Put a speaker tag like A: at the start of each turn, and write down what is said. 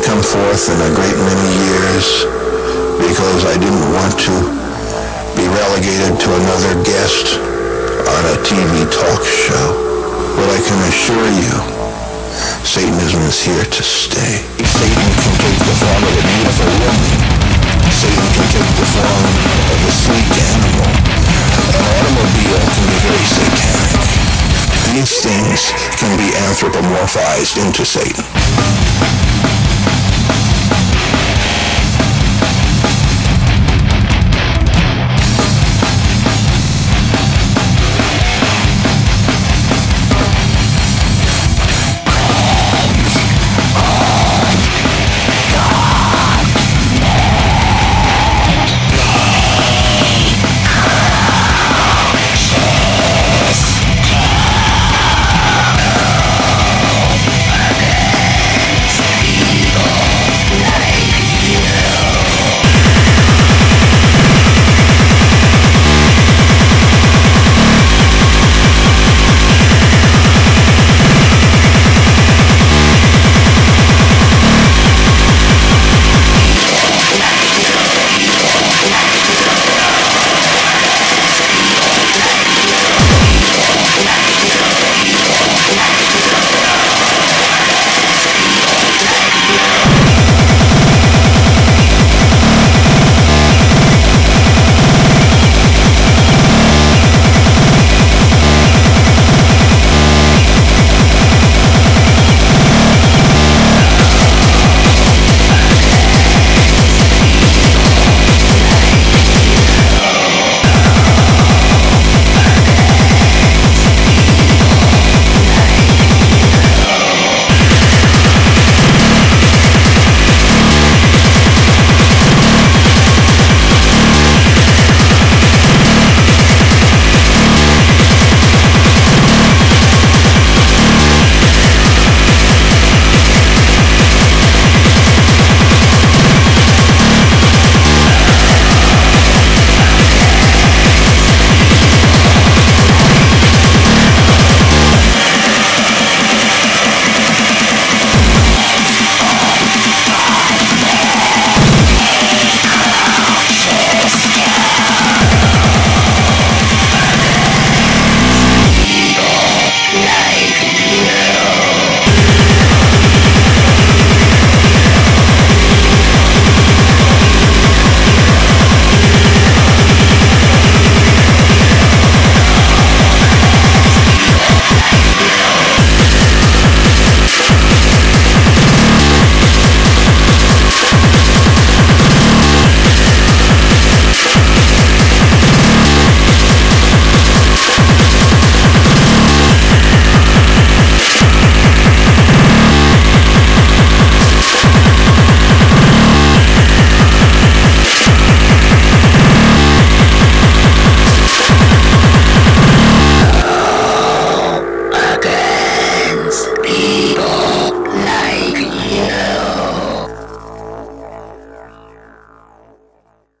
A: come forth in a great many years because I didn't want to be relegated to another guest on a TV talk show. But I can assure you, Satanism is here to stay. Satan can take the form of a beautiful woman. Satan can take the form of a sleek animal. An automobile can be very satanic. These things can be anthropomorphized into Satan.